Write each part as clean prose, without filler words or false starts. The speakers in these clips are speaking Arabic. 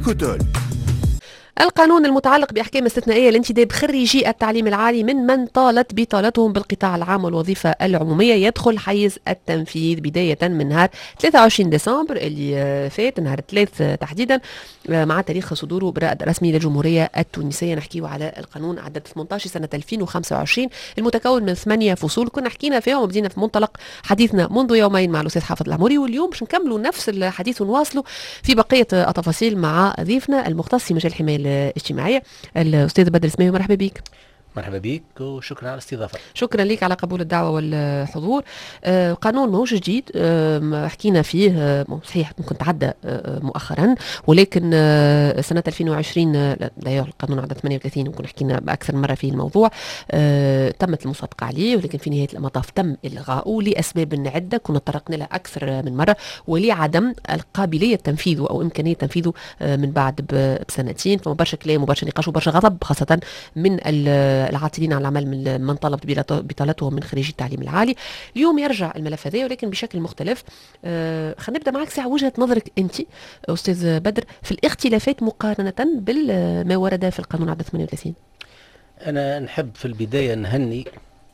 إيكوتول. القانون المتعلق بأحكام استثنائية لانتداب خريجي التعليم العالي من طالت بطالتهم بالقطاع العام والوظيفة العمومية يدخل حيز التنفيذ بداية من نهار 23 ديسمبر اللي فات، نهار 3 تحديدا، مع تاريخ صدوره برائد رسمي للجمهورية التونسية. نحكيه على القانون عدد 18 سنة 2025 المتكون من 8 فصول كنا حكينا فيهم وبدينا في منطلق حديثنا منذ يومين مع الأستاذ حافظ العموري، واليوم باش نكملوا نفس الحديث ونواصلوا في بقية التفاصيل مع ضيفنا المختص في مجال الحماية الاجتماعية الأستاذ بدر سماوي. مرحبا بك. مرحبا بك وشكرا على الاستضافة. شكرا لك على قبول الدعوة والحضور. قانون ماهوش جديد، حكينا فيه صحيح ممكن تعدى مؤخرا، ولكن سنة 2020 القانون عدد 38 ممكن حكينا بأكثر مرة في الموضوع، تمت المصادقة عليه، ولكن في نهاية المطاف تم إلغاؤه لأسباب عدة كنا طرقنا لها أكثر من مرة، ولعدم القابلية تنفيذه أو إمكانية تنفيذه من بعد بسنتين. فما برشا كلام وبرشا نقاش وبرشا غضب خاصة من العاطلين عن العمل من طلب بطالتهم من خريجي التعليم العالي. اليوم يرجع الملف هذا ولكن بشكل مختلف. خلينا نبدا معك ساعه وجهه نظرك انت استاذ بدر في الاختلافات مقارنه بالما ورد في القانون عدد 38. انا نحب في البدايه نهني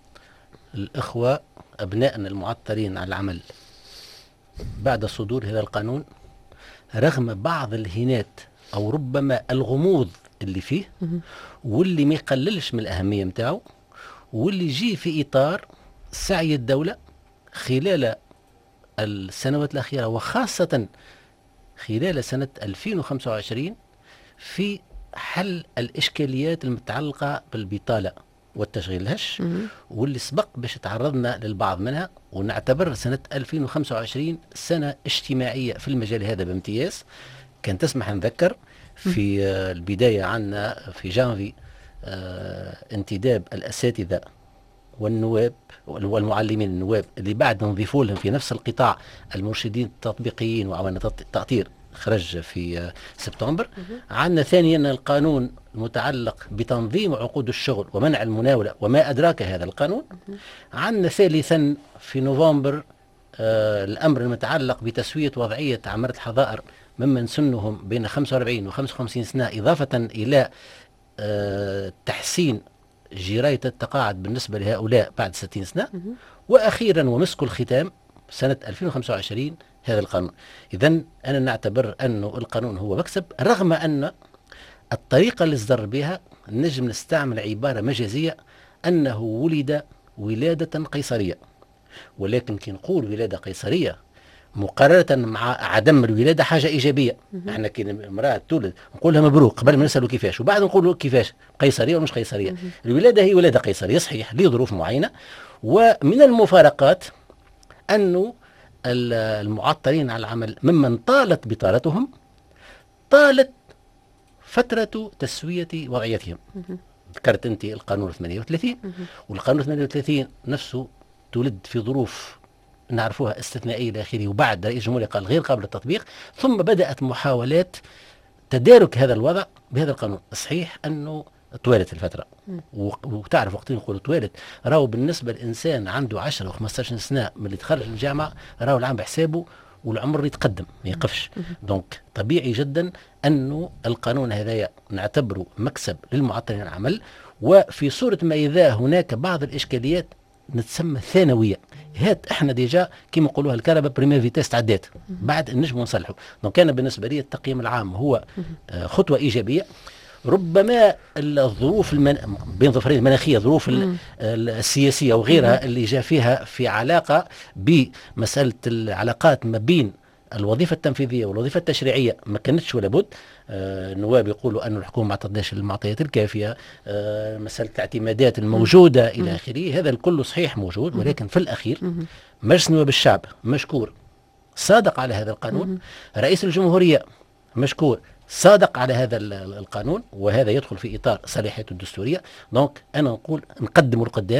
الاخوه ابنائنا المعطلين عن العمل بعد صدور هذا القانون، رغم بعض الهينات او ربما الغموض اللي فيه واللي ما يقللش من الأهمية متاعه، واللي يجي في إطار سعي الدولة خلال السنوات الأخيرة وخاصة خلال سنة 2025 في حل الإشكاليات المتعلقة بالبطالة والتشغيل الهش، واللي سبق باش تعرضنا للبعض منها. ونعتبر سنة 2025 سنة اجتماعية في المجال هذا بامتياز. كان تسمح نذكر في البداية عنا في جانفي انتداب الأساتذة والنواب والمعلمين النواب اللي بعد نضيفوا لهم في نفس القطاع المرشدين التطبيقيين وعوان التأطير خرج في سبتمبر. عنا ثانيا القانون المتعلق بتنظيم عقود الشغل ومنع المناولة وما أدراك هذا القانون. عنا ثالثا في نوفمبر الأمر المتعلق بتسوية وضعية عمالة الحظائر ممن سنهم بين 45 و 55 سنة، إضافة إلى تحسين جراية التقاعد بالنسبة لهؤلاء بعد 60 سنة. وأخيرا ومسك الختام سنة 2025 هذا القانون. إذن أنا نعتبر أن القانون هو مكسب، رغم أن الطريقة اللي اصدر بها نجم نستعمل عبارة مجازية أنه ولد ولادة قيصرية، ولكن كي نقول ولادة قيصرية مقارنة مع عدم الولادة حاجة إيجابية. احنا كي المرأة تولد نقول لها مبروك قبل ما نسأله كيفاش، وبعد نقول له كيفاش قيصرية ولا مش قيصرية. الولادة هي ولادة قيصرية صحيح لظروف معينة. ومن المفارقات أنه المعطلين عن العمل ممن طالت بطالتهم طالت فترة تسوية وضعيتهم. ذكرت أنت القانون 38 والقانون 38 نفسه تولد في ظروف نعرفوها استثنائية إلى آخره، وبعد رئيس الجمهورية قال غير قابل للتطبيق، ثم بدأت محاولات تدارك هذا الوضع بهذا القانون. صحيح أنه طوالت الفترة، وتعرف وقت نقول طوالت راهو بالنسبة للإنسان عنده 10 و 15 سنة من اللي تخرج من الجامعة راهو العام بحسابه والعمر يتقدم ما يقفش. دونك طبيعي جدا أنه القانون هذا نعتبره مكسب للمعطلين عن العمل. وفي صورة ما إذا هناك بعض الإشكاليات نتسمى ثانوية، هات احنا ديجا كما نقولوها الكهرباء بريمير فيتيس تعدات بعد نجم نصلحوا. دونك كان بالنسبة لي التقييم العام هو خطوة إيجابية. ربما الظروف بين ظفرين المناخية، ظروف السياسية وغيرها اللي جاء فيها في علاقة بمسألة العلاقات ما بين الوظيفة التنفيذية والوظيفة التشريعية ما كانتش ولا بد. النواب يقولوا أن الحكومة ما تعطيش المعطيات الكافية، مسألة الاعتمادات الموجودة إلى آخره، هذا الكل صحيح موجود. ولكن في الأخير مجلس نواب الشعب مشكور صادق على هذا القانون، رئيس الجمهورية مشكور صادق على هذا القانون، وهذا يدخل في إطار صلاحيته الدستورية. دونك أنا نقول نقدم القدام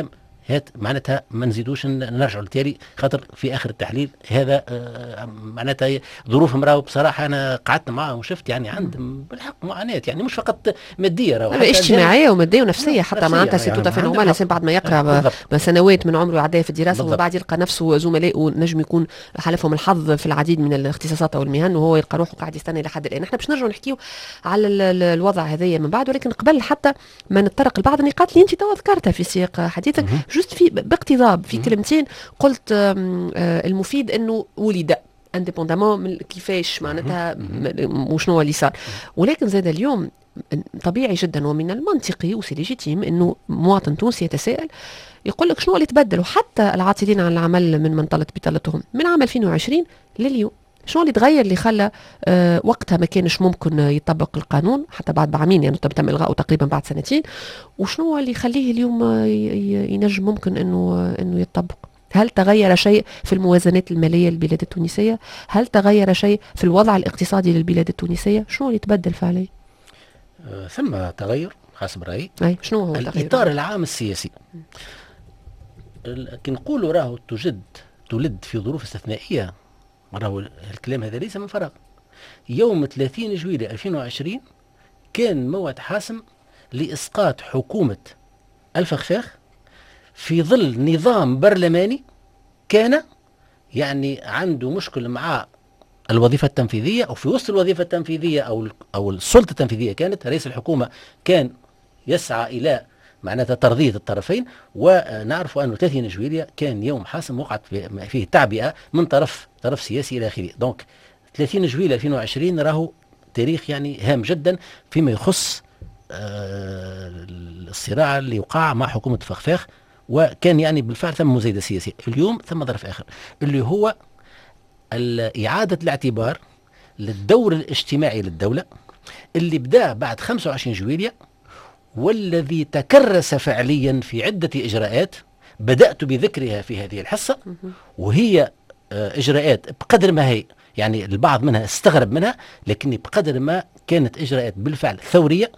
هات معناتها ما نزيدوش نرجعوا للتالي، خاطر في اخر التحليل هذا معناتها ظروفهم راهو بصراحه انا قعدت معاهم وشفت يعني عندهم بالحق معاناه، يعني مش فقط ماديه، راهو اجتماعيه وماديه ونفسيه حتى معناتها سي توتا فينورمال. الانسان بعد ما يقرا سنوات من عمره يعديها في الدراسه ومن بعد يلقى نفسه زملائه نجم يكون حالفهم الحظ في العديد من الاختصاصات او المهن وهو يلقى روحه قاعد يستنى لحد الان. احنا باش نرجعوا نحكيو على الوضع هذايا من بعد، ولكن قبل حتى ما نتطرق لبعض النقاط اللي انت توا ذكرتها في سياق حديثك جست في باقتضاب في كلمتين قلت المفيد انه ولد انديبوندامون من كيفاش معناتها وشنو اللي صار، ولكن زاد اليوم طبيعي جدا ومن المنطقي وسي ليجيتيم انه مواطن تونسي يتساءل يقول لك شنو اللي تبدل، وحتى العاطلين عن العمل من طلت بطلتهم من عام 2020 لليوم شنو اللي تغير اللي خلى وقتها ما كانش ممكن يطبق القانون حتى بعد بعامين، يعني تم الغائه تقريبا بعد سنتين، وشنو اللي يخليه اليوم ينجم ممكن انه يطبق؟ هل تغير شيء في الموازنات الماليه للبلاد التونسيه؟ هل تغير شيء في الوضع الاقتصادي للبلاد التونسيه؟ شنو اللي تبدل فعليا؟ ثم تغير حسب رايي. شنو هو الاطار العام السياسي. كي نقولوا راهو تولد في ظروف استثنائيه، راهو الكلام هذا ليس من فراغ. يوم 30 جويلية 2020 كان موعد حاسم لإسقاط حكومة الفخفاخ في ظل نظام برلماني كان يعني عنده مشكل مع الوظيفة التنفيذية، أو في وسط الوظيفة التنفيذية أو السلطة التنفيذية كانت رئيس الحكومة كان يسعى إلى معناتها ترضية الطرفين، ونعرف أنه 30 جويلية كان يوم حاسم وقعت فيه تعبئة من طرف سياسي إلى آخره. دونك 30 جويلية 2020 راهو تاريخ يعني هام جدا فيما يخص الصراع اللي وقع مع حكومة الفخفاخ، وكان يعني بالفعل ثم مزايدة سياسية. اليوم ثم ظرف آخر اللي هو إعادة الاعتبار للدور الاجتماعي للدولة اللي بدأ بعد 25 جويلية، والذي تكرس فعليا في عدة إجراءات بدأت بذكرها في هذه الحصة، وهي إجراءات بقدر ما هي يعني البعض منها استغرب منها، لكن بقدر ما كانت إجراءات بالفعل ثورية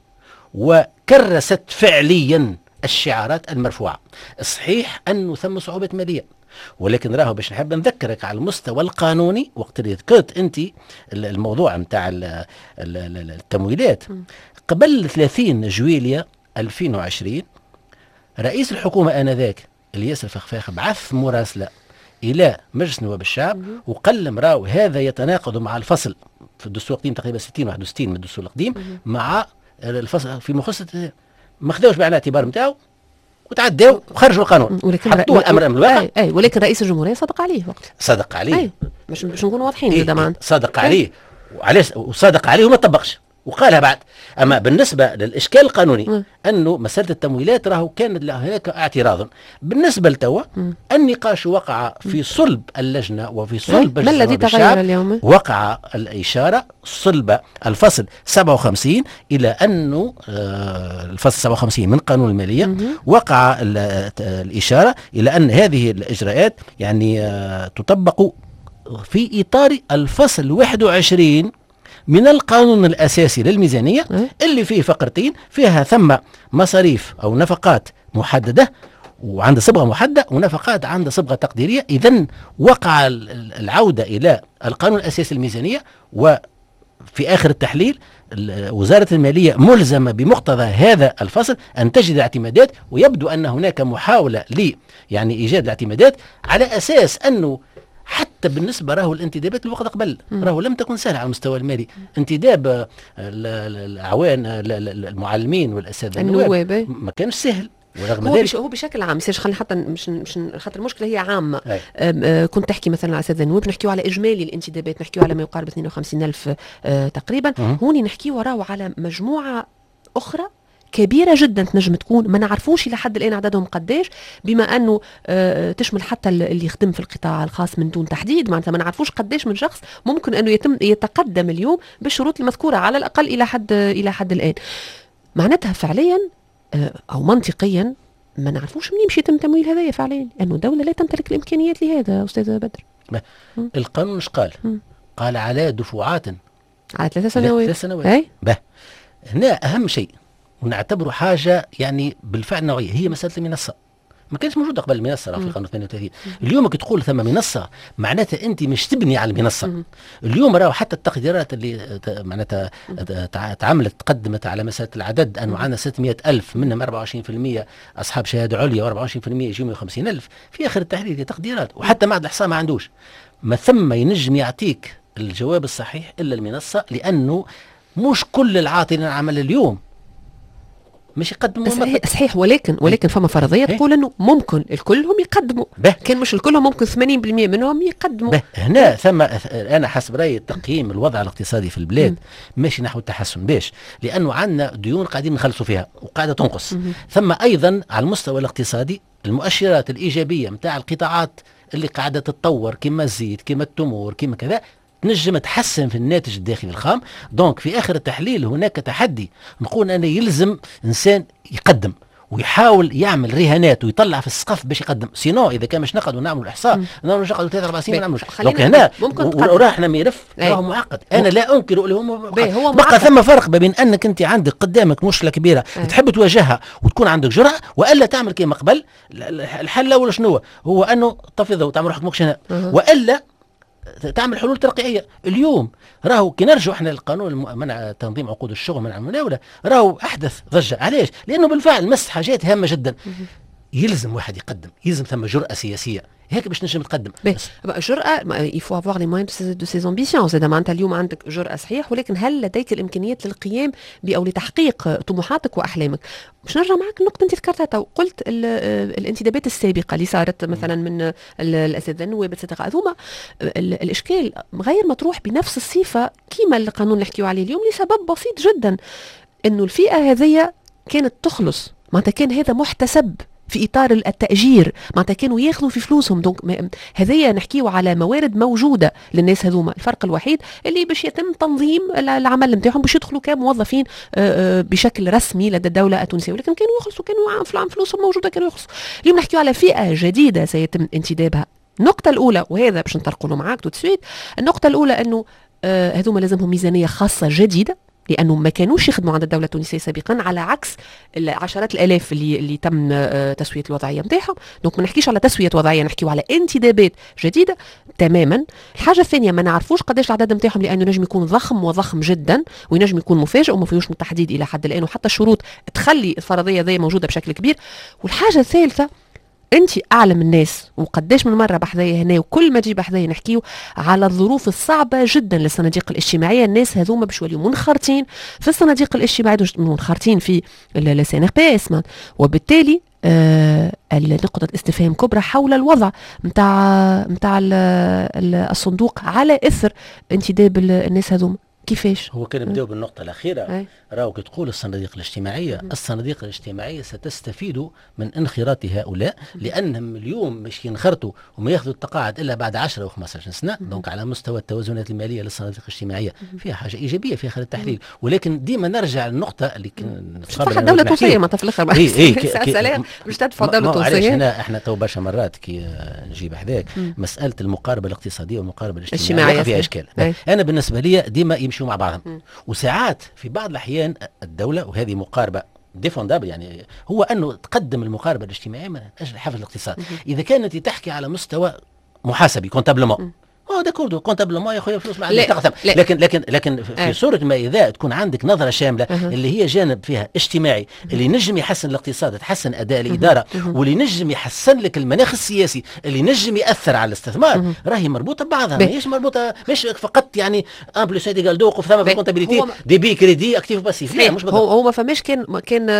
وكرست فعليا الشعارات المرفوعة. صحيح أنه ثم صعوبة مالية، ولكن راهو باش نحب نذكرك على المستوى القانوني وقت اللي ذكرت أنت الموضوع متاع التمويلات قبل 30 جويلية 2020 رئيس الحكومة آنذاك الياس الفخفاخ بعث مراسلة إلى مجلس نواب الشعب وقال راهو هذا يتناقض مع الفصل في الدستور القديم تقريبا 60 61 من الدستور القديم مع الفصل في مخصص، ما خذوش بعين الاعتبار نتاعو وتعداو وخرجوا القانون، حطوا الامر امام الواقع. ولكن رئيس الجمهوريه صدق عليه وقت، صدق عليه باش نكونوا واضحين زعما صدق عليه، وعلاش وصدق عليه وما طبقش وقالها بعد. اما بالنسبه للاشكال القانوني انه مساله التمويلات راهو كان هناك اعتراض. بالنسبه لتوا النقاش وقع في صلب اللجنه وفي صلب ما الذي تغير اليوم؟ وقع الاشاره صلب الفصل 57 الى انه الفصل 57 من قانون الماليه وقع الاشاره الى ان هذه الاجراءات يعني تطبق في اطار الفصل 21 من القانون الأساسي للميزانية اللي فيه فقرتين فيها ثم مصاريف أو نفقات محددة وعند صبغة محددة ونفقات عند صبغة تقديرية. إذن وقع العودة إلى القانون الأساسي للميزانية، وفي آخر التحليل وزارة المالية ملزمة بمقتضى هذا الفصل أن تجد الاعتمادات، ويبدو أن هناك محاولة يعني إيجاد الاعتمادات على أساس أنه حتى بالنسبة راهو الانتدابات الوقت قبل راهو لم تكن سهلة على المستوى المالي. انتداب الأعوان المعلمين والأساتذة النواب ما كانش سهل، ورغم ذلك هو بشكل عام سيرش خلينا حتى مش خاطر المشكله هي عامه. كنت تحكي مثلا على اساتذه النواب، نحكيو على اجمالي الانتدابات، نحكيو على ما يقارب 52,000 تقريبا. هوني نحكيو وراو على مجموعه اخرى كبيرة جدا تنجم تكون ما نعرفوش إلى حد الآن عددهم قداش، بما أنه تشمل حتى اللي يخدم في القطاع الخاص من دون تحديد، معناتها ما نعرفوش قداش من شخص ممكن أنه يتقدم اليوم بالشروط المذكورة على الأقل إلى حد الآن. معناتها فعليا أو منطقيا ما نعرفوش منين باش يتم تمويل هذايا فعليا، لأنه الدولة لا تمتلك الإمكانيات لهذا. أستاذ بدر القانون ايش قال على دفعات على 3 سنوات. 3 سنوات. هنا أهم شيء ونعتبره حاجة يعني بالفعل نوعية هي مسألة المنصة. ما كانش موجوده قبل المنصه في القانون 38. اليوم كي تقول ثم منصه معناتها انت مش تبني على المنصه. اليوم راهو حتى التقديرات اللي معناتها تقدمت على مساله العدد انه عندنا 600,000 منهم 24% اصحاب شهاده عليا و24% يجوا 150,000 في اخر التحليل. هي تقديرات، وحتى معهد الاحصاء ما عندوش. ما ثم ينجم يعطيك الجواب الصحيح الا المنصه، لانه مش كل العاطلين العمل اليوم مش يقدموا. صحيح، ولكن فما فرضيه تقول انه ممكن الكلهم يقدموا. كان مش الكلهم، ممكن 80% منهم يقدموا. هنا ثم انا حسب رايي تقييم الوضع الاقتصادي في البلاد ماشي نحو التحسن. باش؟ لانه عندنا ديون قاعدين نخلصوا فيها وقاعده تنقص. ثم ايضا على المستوى الاقتصادي المؤشرات الايجابيه نتاع القطاعات اللي قاعده تتطور كما الزيت كما التمور كما كذا تنجم تحسن في الناتج الداخلي الخام. دونك في اخر التحليل هناك تحدي، نقول انا يلزم انسان يقدم ويحاول يعمل رهانات ويطلع في السقف باش يقدم. سينو اذا كان مش نقعد ونعملوا الاحصاء نقعدوا 3-4 سنين ما نعملوش. دونك هنا وراحنا ملف راهو معقد. انا لا انكر اللي هو بقى ثم فرق بين انك انت عندك قدامك مشكله كبيره تحب تواجهها وتكون عندك جرأه، والا تعمل كما قبل. الحل الاول شنو هو انه تفض وتعمل روحك ماكش هنا، والا تعمل حلول ترقيعيه. اليوم راهو كي نرجعوا احنا للقانون منع تنظيم عقود الشغل منع المناوله راهو احدث ضجه. علاش؟ لانه بالفعل مس حاجات هامه جدا. يلزم واحد يقدم، يلزم ثم جرأة سياسيه هيك باش نجم تقدم. جرأة، يفو افوار لي موينز دو سي امبيسيون. زاد معناتها اليوم عندك جرأة صحيح، ولكن هل لديك الامكانيات للقيام او لتحقيق طموحاتك واحلامك؟ باش نرجع معك النقطه انت ذكرتها وقلت الانتدابات السابقه اللي صارت مثلا من الاساتذه النواب etc. هذوما الاشكال غير مطروح بنفس الصفه كيما القانون اللي نحكيو عليه اليوم، لسبب بسيط جدا، انه الفئه هذه كانت تخلص، معناتها كان هذا محتسب في اطار التاجير، معناتها كانوا ياخذوا في فلوسهم. دونك هذيا نحكيو على موارد موجوده للناس هذوما. الفرق الوحيد اللي باش يتم تنظيم العمل نتاعهم باش يدخلوا كموظفين بشكل رسمي لدى الدوله التونسيه، ولكن كانوا يخلصوا، كانوا فلوسهم موجوده، كانوا يخلصوا. اليوم نحكيو على فئه جديده سيتم انتدابها. النقطه الاولى، وهذا باش نطرقوا له معاك تو تسويت، النقطه الاولى انه هذوما لازمهم ميزانيه خاصه جديده، لانه ما كانوش يخدموا عند الدوله التونسيه سابقا، على عكس العشرات الالاف اللي تم تسويه الوضعيه نتاعهم. دونك ما نحكيش على تسويه وضعيه، نحكيو على انتدابات جديده تماما. الحاجه الثانيه، ما نعرفوش قداش العدد نتاعهم، لانه نجم يكون ضخم وضخم جدا، وينجم يكون مفاجئ وما فيهوش تحديد الى حد الان، وحتى الشروط تخلي الفرضيه ذي موجوده بشكل كبير. والحاجه الثالثه، انت اعلم الناس وقداش من مره بحذايا هنا، وكل ما تجي بحذايا نحكيو على الظروف الصعبه جدا للصناديق الاجتماعيه. الناس هذوما باش يوليو منخرطين في الصناديق الاجتماعيه، منخرطين في السي ان بي اس، وبالتالي نقطة استفهام كبرى حول الوضع متاع الصندوق على اثر انتداب الناس هذوما. كيفاش؟ هو كان بداو بالنقطة الأخيرة. راهو كي تقول الصناديق الاجتماعية، الصناديق الاجتماعية ستستفيد من انخراط هؤلاء، لأنهم اليوم مش ينخرطوا وما ياخذوا التقاعد إلا بعد 10 و 15 سنة. دونك على مستوى التوازنات المالية للصناديق الاجتماعية فيها حاجة إيجابية في آخر التحليل. ولكن ديما نرجع للنقطة اللي صح الدولة التونسية ما في الآخر مش تدفع الدولة التونسية. احنا تو برشا مرات كي نجيب حذاك مسألة المقاربة الاقتصادية والمقاربة الاجتماعية فيها إشكال. أنا بالنسبة لي ديما يمشوا مع بعضهم، وساعات في بعض الأحيان الدولة، وهذه مقاربة ديفوندابل يعني، هو أنه تقدم المقاربة الاجتماعية من أجل حفظ الاقتصاد. إذا كانت تحكي على مستوى محاسبي كونتابلمون، داكوردو كونتابلمون يا خويا فلوس ما عندك تقسم، لكن في صورة ما إذا تكون عندك نظرة شاملة اللي هي جانب فيها اجتماعي اللي نجم يحسن الاقتصاد، تحسن أداء الإدارة، واللي نجم يحسن لك المناخ السياسي، اللي نجم يأثر على الاستثمار، راهي مربوطة ببعضها. ماهيش مربوطة مش فقط يعني ان بلس سيدي قال دوق ثم في الكونتابيليتي دي بي كريدي اكتيف باسيف. لا مش هو ما فماش كان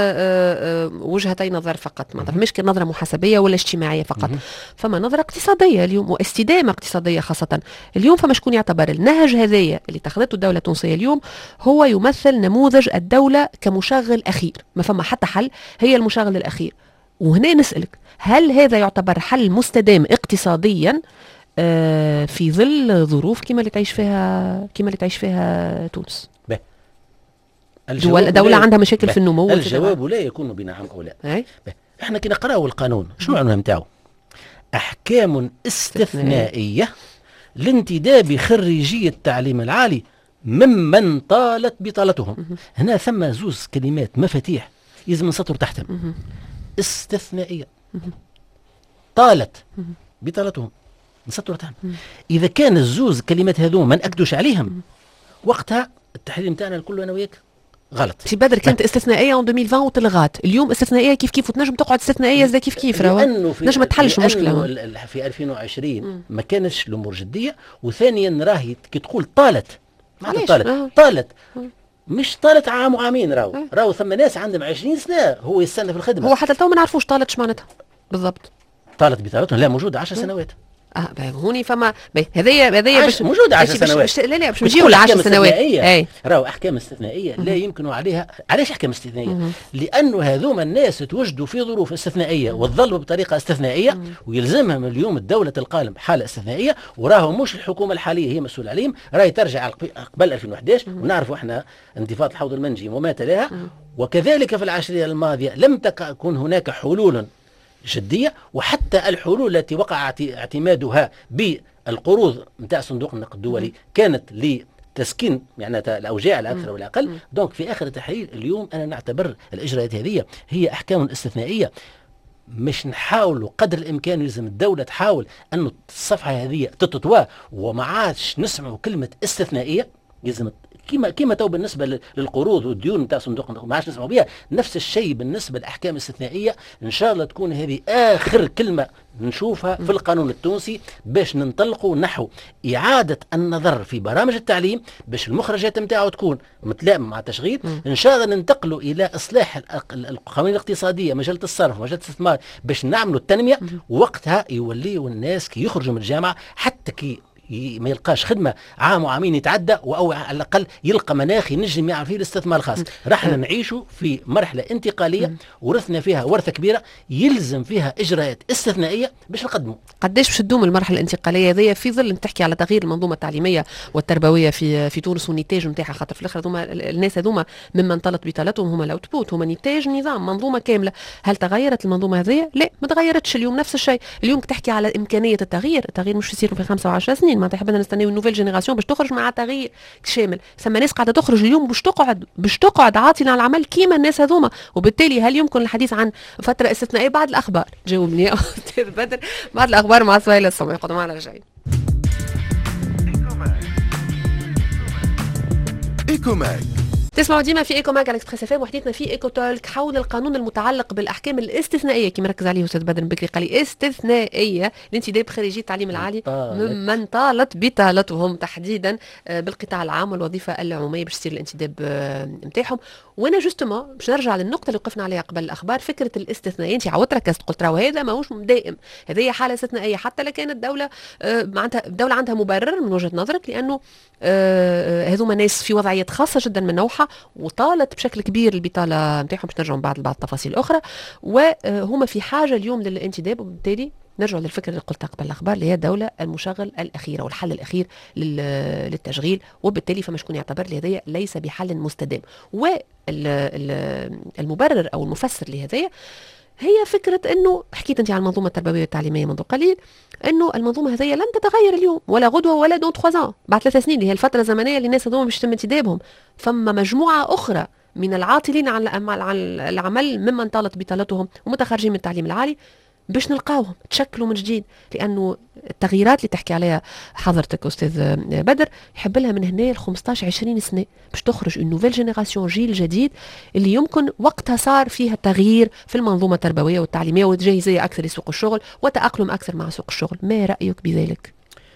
وجهتي نظر فقط، ما فماش كان نظرة محاسبية ولا اجتماعية فقط، فما نظرة اقتصادية اليوم واستدامة اقتصادية خاصة. اليوم فما شكون يعتبر النهج هذايا اللي اتخذته الدولة التونسية اليوم هو يمثل نموذج الدولة كمشغل أخير، ما فما حتى حل، هي المشغل الأخير. وهنا نسألك، هل هذا يعتبر حل مستدام اقتصاديا في ظل ظروف كما اللي تعيش فيها تونس؟ دولة عندها مشاكل في النمو. الجواب لا يكون بنعم أو لا. احنا كي نقرأوا القانون شنو العنوان نتاعو؟ أحكام استثنائية لانتداب خريجي التعليم العالي ممن طالت بطالتهم. هنا ثم زوز كلمات مفاتيح يلزم نسطر تحتهم. استثنائية طالت بطالتهم نسطرت عنهم. اذا كان الزوز كلمات هذوما ما ناكدوش عليهم وقتها التحليل نتاعنا الكل انا وياك غلط. سي بدر كانت استثنائيه 2020 وتلغات، اليوم استثنائيه كيف كيف، وتنجم تقعد استثنائيه زي كيف كيف، نجم ما تحلش المشكله. في 2020 ما كانش الامور جديه، وثانيا راهي كي تقول طالت طالت مش طالت عام وعامين، راهو ثم ناس عندهم 20 سنه هو يستنى في الخدمه. هو حتى تو ما نعرفوش طالت اش معناتها بالضبط. طالت بطالتهم لا موجوده 10 سنوات. هوني فما هذيا باش موجوده 10 سنوات. لا باش نجيو ل 10 سنوات. راهو احكام استثنائيه لا يمكن عليها. علاش احكام استثنائيه؟ لانه هذوما الناس توجدوا في ظروف استثنائيه وتظلوا بطريقه استثنائيه، ويلزمهم اليوم الدوله تلقى حاله استثنائيه، وراهو مش الحكومه الحاليه هي مسؤوله عليهم، راهي ترجع قبل 2011 ونعرفوا احنا انتفاضه الحوض المنجي وما تلاها. وكذلك في العشريه الماضيه لم تكن هناك حلول جدية، وحتى الحلول التي وقع اعتمادها بالقروض نتاع صندوق النقد الدولي كانت لتسكين يعني الأوجاع الأكثر والأقل. دونك في آخر التحليل اليوم أنا نعتبر الإجراءات هذه هي أحكام استثنائية، مش نحاولوا قدر الإمكان يلزم الدولة تحاول أن الصفحة هذه تتطوى وما عادش نسمعوا كلمة استثنائية. يلزم كما تو بالنسبه للقروض والديون نتاع صندوق ما عادش نسمعوا بها، نفس الشيء بالنسبه للاحكام الاستثنائيه. ان شاء الله تكون هذه اخر كلمه نشوفها في القانون التونسي باش ننطلقوا نحو اعاده النظر في برامج التعليم باش المخرجات نتاعو تكون متلائمه مع التشغيل. ان شاء الله ننتقلوا الى اصلاح القوانين الاقتصاديه، مجله الصرف، مجله الاستثمار، باش نعملوا التنميه. وقتها يوليوا الناس كي يخرجوا من الجامعه حتى كي ما يلقاش خدمه عام وعامين يتعدى، او على الاقل يلقى مناخ ينجم يعمل فيه الاستثمار الخاص. راحنا نعيشوا في مرحله انتقاليه ورثنا فيها ورثه كبيره يلزم فيها اجراءات استثنائيه باش نقدموا. قداش باش تدوم المرحله الانتقاليه هذه في ظل تحكي على تغيير المنظومه التعليميه والتربويه في تونس والنتاج نتاعها؟ خاطر في الاخر هذوما الناس هذوما ممن طلت بطالتهم هما الاوتبوت، هما نتاج نظام منظومه كامله. هل تغيرت المنظومه هذه؟ لا ما تغيرتش. اليوم نفس الشيء. اليوم تحكي على امكانيه التغيير مش يصير في 5 و10 سنين. ما حبينا نستناو النوفيل جينيراسيون باش تخرج مع تغيير شامل. ثم ناس قاعده تخرج اليوم باش تقعد عاطله على العمل كيما الناس هذوما. وبالتالي هل يمكن الحديث عن فتره استثنائيه؟ بعد الاخبار جاوبني استاذ بدر. بعد الاخبار مع سهيل السمعي. قدم معنا رجعين. إيكوماك تسمعوا ديما في ايكو ماك على اكسبريس اف ام، وحديثنا في ايكو تولك حول القانون المتعلق بالاحكام الاستثنائيه كما ركز عليه استاذ بدر بكري. قال لي استثنائيه لانتداب خريجي التعليم العالي ممن طالت بطالتهم تحديدا بالقطاع العام والوظيفه العموميه باش يصير الانتداب نتاعهم. وانا جوستومون باش نرجع للنقطه اللي وقفنا عليها قبل الاخبار، فكره الاستثنائيه. انت عاودت ركزت قلت راهو هذا ماهوش دائم، هذه حاله استثنائيه حتى لو كانت الدوله معناتها الدوله عندها مبرر من وجهه نظرك، لانه هذوما ناس في وضعيات خاصه جدا من نوعها وطالت بشكل كبير البطاله نتاعهم. باش نرجعوا بعض التفاصيل الاخرى، وهما في حاجه اليوم للانتداب. وبالتالي نرجع للفكره اللي قلتها قبل الاخبار اللي هي الدوله المشغل الاخيره والحل الاخير للتشغيل. وبالتالي فما شكون يعتبر لي هذايا ليس بحل مستدام. والمبرر او المفسر لهذايا هي فكرة أنه حكيت أنت عن المنظومة التربوية والتعليمية منذ قليل، أنه المنظومة هذه لن تتغير اليوم ولا غدوة ولا دون 3 ans، بعد 3 سنين اللي هي الفترة الزمنية اللي الناس هذوما باش يتم انتدابهم. فما مجموعة أخرى من العاطلين عن العمل ممن طالت بطالتهم ومتخرجين من التعليم العالي باش نلقاوهم تشكلوا من جديد. لأنه التغييرات اللي تحكي عليها حضرتك أستاذ بدر يحب لها من هنا 15-20 سنة باش تخرج النوفيل جينيراسيون، جيل جديد اللي يمكن وقتها صار فيها تغيير في المنظومة التربوية والتعليمية وجاهزية أكثر لسوق الشغل وتأقلم أكثر مع سوق الشغل. ما رأيك بذلك؟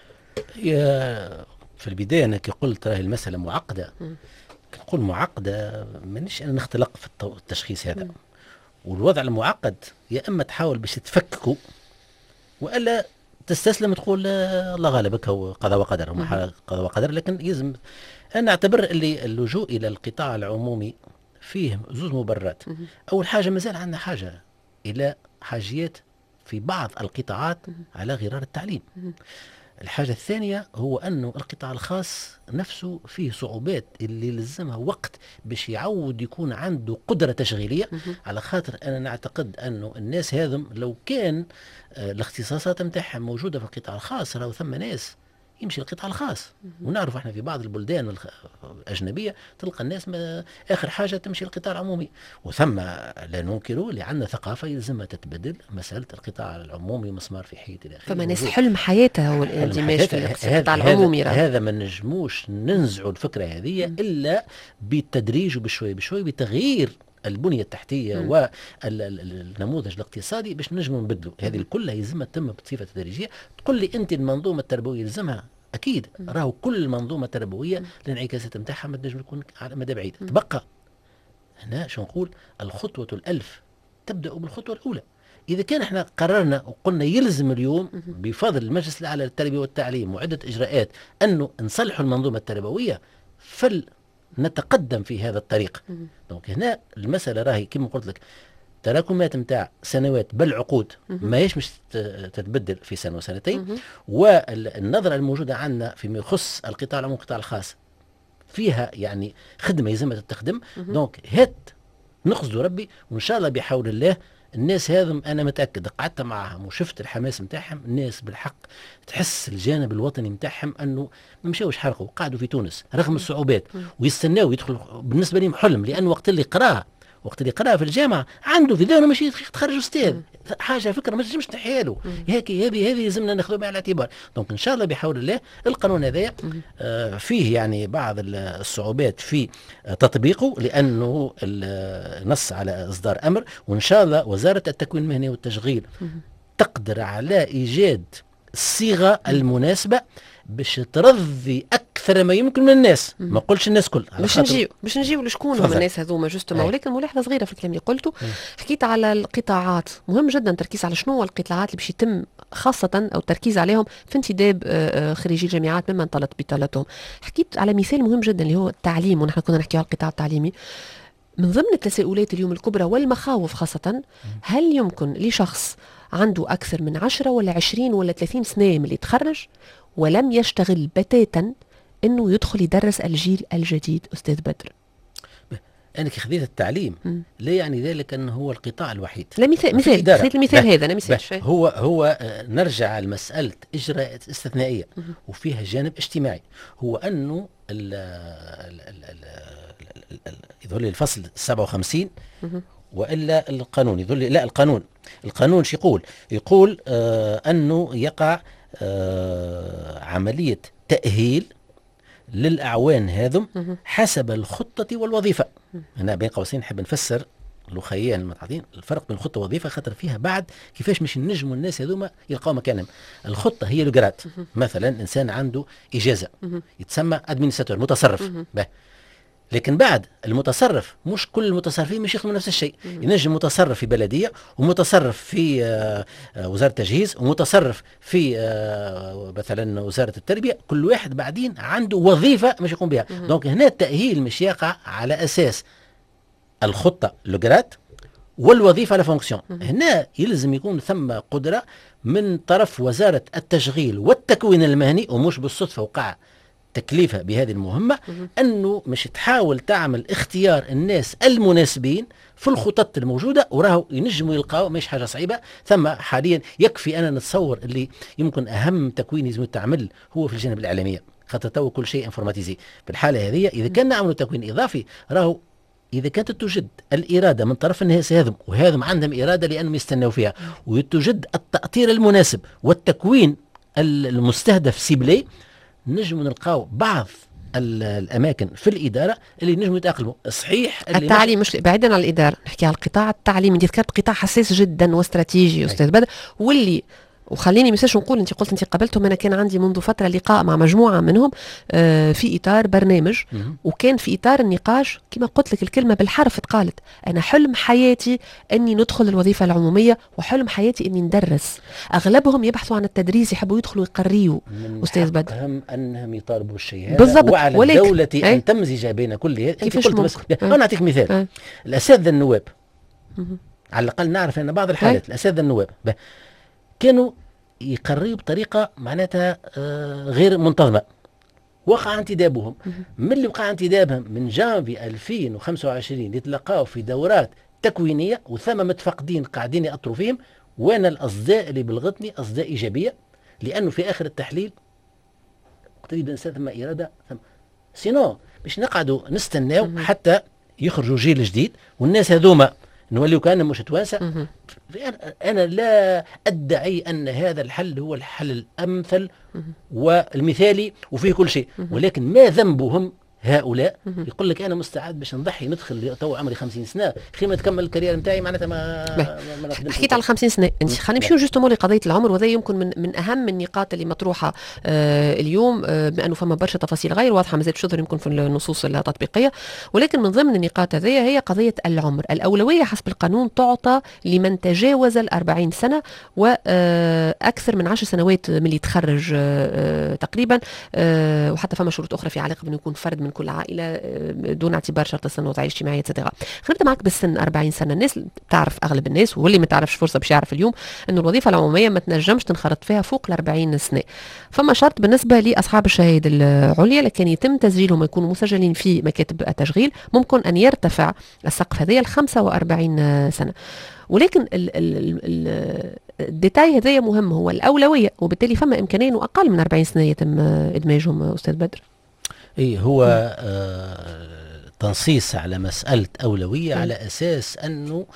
في البداية أنا كي قلت راهي المسألة معقدة، نقول معقدة مانيش أنا نختلق في التشخيص هذا. والوضع المعقد يا اما تحاول باش تفككوا والا تستسلم تقول الله غالبك هو قضاء وقدر، قضاء وقدر. لكن يلزم انا اعتبر اللي اللجوء الى القطاع العمومي فيه 2 مبررات. اول حاجه مازال عندنا حاجه الى حاجيات في بعض القطاعات على غرار التعليم. الحاجة الثانية هو أنه القطاع الخاص نفسه فيه صعوبات اللي لزمها وقت باش يعود يكون عنده قدرة تشغيلية. على خاطر أنا نعتقد أنه الناس هذم لو كان الاختصاصات متاعهم موجودة في القطاع الخاص راهو ثم ناس يمشي القطاع الخاص. ونعرف احنا في بعض البلدان الأجنبية تلقى الناس آخر حاجة تمشي القطاع العمومي. وثم لا ننكر لأن ثقافة يلزمها تتبدل، مسألة القطاع العمومي مسمار في حيط إلى آخره. فما ناس حلم حياتها هو الاندماج في القطاع العمومي. هذا ما نجموش ننزعوا الفكرة هذه إلا بالتدريج وبشوي بشوي بتغيير البنية التحتية والنموذج الاقتصادي باش نجموا نبدلوا. هذه كلها يلزمها تتم بصفة تدريجية. تقول لي أنت المنظومة التربوية يلزمها، أكيد راهو كل منظومة تربوية الانعكاسات نتاعها ما تنجم تكون على مدى بعيد. تبقى هنا شو نقول، الخطوة الألف تبدأ بالخطوة الأولى. إذا كان احنا قررنا وقلنا يلزم اليوم بفضل المجلس الأعلى للتربية والتعليم وعدة إجراءات أنه نصلحوا المنظومة التربوية، نتقدم في هذا الطريق. دونك هنا المسألة راهي كما قلت لك تراكمات نتاع سنوات بل عقود، ما هيش مش تتبدل في سنة وسنتين. والنظرة الموجودة عندنا فيما يخص القطاع العام والقطاع الخاص فيها يعني خدمة يلزمها تتخدم. دونك هات نقصد ربي، وإن شاء الله بحول الله الناس هذم أنا متأكد قعدت معهم وشفت الحماس متاعهم. الناس بالحق تحس الجانب الوطني متاعهم أنه ما مشاوش حرقوا، قعدوا في تونس رغم الصعوبات ويستناو يدخلوا. بالنسبة لهم حلم، لأن وقت اللي قرأ في الجامعة عنده في ذهنه ماشي يتخرج أستاذ، حاجة فكرة ما تنجمش تحيا له. هذه لازمنا ناخذها بعين الاعتبار. دونك إن شاء الله بحول الله القانون هذا فيه يعني بعض الصعوبات في تطبيقه، لأنه نص على إصدار أمر، وإن شاء الله وزارة التكوين المهني والتشغيل تقدر على إيجاد الصيغة المناسبة باش ترضي اكثر ما يمكن من الناس. ما قلش الناس كل، باش نجيو لشكون هم الناس هذوما جوستوما. ولكن ملاحظه صغيره في الكلام اللي قلته، حكيت على القطاعات. مهم جدا التركيز على شنو القطاعات اللي باش يتم خاصه او التركيز عليهم في انتداب خريجي الجامعات ممن طلت بطالتهم. حكيت على مثال مهم جدا اللي هو التعليم، ونحن كنا نحكي على القطاع التعليمي. من ضمن التساؤلات اليوم الكبرى والمخاوف خاصه، هل يمكن لشخص عنده اكثر من 10 ولا 20 ولا 30 سنه من اللي تخرج ولم يشتغل بتاتا انه يدخل يدرس الجيل الجديد؟ استاذ بدر، أنا خذيت التعليم لا يعني ذلك أنه هو القطاع الوحيد. لا مثال هذا أنا مثال هو نرجع لمسألة إجراءات استثنائية وفيها جانب اجتماعي. هو أنه يظل الفصل 57 وإلا القانون يظل لا القانون شو يقول أنه يقع عملية تأهيل للأعوان هذم حسب الخطة والوظيفة. هنا بين قوسين نحب نفسر الأخيان المتعاطين الفرق بين الخطة والوظيفة، خاطر فيها بعد كيفاش مش نجموا الناس هذوما يلقاو مكانهم. الخطة هي لوجرات، مثلا إنسان عنده إجازة يتسمى أدمينستراتور متصرف، لكن بعد المتصرف مش كل المتصرفين مش يخدموا نفس الشيء. ينجم متصرف في بلدية، ومتصرف في وزارة التجهيز، ومتصرف في مثلا وزارة التربية. كل واحد بعدين عنده وظيفة مش يقوم بها. دونك هنا التأهيل مش يقع على أساس الخطة لوجرات والوظيفة على فونكسيون. هنا يلزم يكون ثم قدرة من طرف وزارة التشغيل والتكوين المهني، ومش بالصدفة وقع تكليفها بهذه المهمة، أنه مش تحاول تعمل اختيار الناس المناسبين في الخطط الموجودة، وراه ينجموا يلقاو مش حاجة صعيبة. ثم حاليا يكفي أنا نتصور اللي يمكن أهم تكوين يزم تعمل هو في الجانب الإعلامية، خاطر تو كل شيء انفورماتيزي. في الحالة هذه إذا كان نعمل تكوين إضافي، راهو إذا كانت توجد الإرادة من طرف الناس وهذم عندهم إرادة لأنهم يستنوا فيها، وتوجد التأطير المناسب والتكوين المستهدف سيبلي، نجم نلقاو بعض الأماكن في الإدارة اللي نجموا يتأقلموا. صحيح التعليم مش بعيدا عن الإدارة، نحكي على القطاع التعليمي. انت ذكرت قطاع حساس جدا واستراتيجي أستاذ بدر، واللي وخليني مساش نقول انت قلت انت قابلتهم. انا كان عندي منذ فتره لقاء مع مجموعه منهم في اطار برنامج، وكان في اطار النقاش كما قلت لك الكلمه بالحرف اتقالت. انا حلم حياتي اني ندخل الوظيفه العموميه، وحلم حياتي اني ندرس. اغلبهم يبحثوا عن التدريس، يحبوا يدخلوا يقريوا. استاذ بدر هم انهم يطالبوا الشيء هذا بالضبط، وعلى الدوله ان تمزج بين كل هذا. انت قلت بس انا نعطيك مثال. الاساتذه النواب على الاقل نعرف ان بعض الحالات الاساتذه النواب كانوا يقرروا بطريقة معناتها غير منتظمة. وقع انتدابهم. من اللي وقع انتدابهم من جانفي 2025 يتلقاوا في دورات تكوينية، وثم متفقدين قاعدين يأطروا فيهم. وانا الأصداء اللي بلغتني أصداء إيجابية، لأنه في آخر التحليل قلت لي بالإنسان ثم إرادة سينو باش نقعدوا نستناو حتى يخرجوا جيل جديد والناس هذوما نوليو كأنهم مش توانسة. أنا لا أدعي أن هذا الحل هو الحل الأمثل والمثالي وفيه كل شيء، ولكن ما ذنبهم هؤلاء يقول لك انا مستعد باش نضحي ندخل تو عمري 50 سنه خير تكمل الكارير نتاعي معناتها ما نخدمش. حكيت على 50 سنه انت خلينا نمشيو جوستومون لقضيه العمر، وهذا يمكن من اهم النقاط اللي مطروحه اليوم، بانه فما برشا تفاصيل غير واضحه مازال باش يمكن في النصوص التطبيقيه، ولكن من ضمن النقاط هذه هي قضيه العمر. الاولويه حسب القانون تعطى لمن تجاوز ال40 سنه واكثر من 10 سنوات من اللي يتخرج تقريبا، وحتى فما شروط اخرى في علاقه بانه يكون فرد من كل عائله دون اعتبار شرط السن والوضعيه الاجتماعيه اتسيتيرا. خلينا معك بالسن 40 سنه. الناس تعرف، اغلب الناس واللي ما تعرفش فرصه باش يعرف اليوم انه الوظيفه العموميه ما تنجمش تنخرط فيها فوق ال40 سنه. فما شرط بالنسبه لاصحاب الشهاده العليا لكن يتم تسجيلهم يكونوا مسجلين في مكاتب التشغيل، ممكن ان يرتفع السقف هذايا ل 45 سنه. ولكن الديتاي هذايا مهم، هو الاولويه، وبالتالي فما امكانيه انه اقل من 40 سنه يتم ادماجهم. استاذ بدر، ايه هو تنصيص على مسألة أولوية على أساس أنه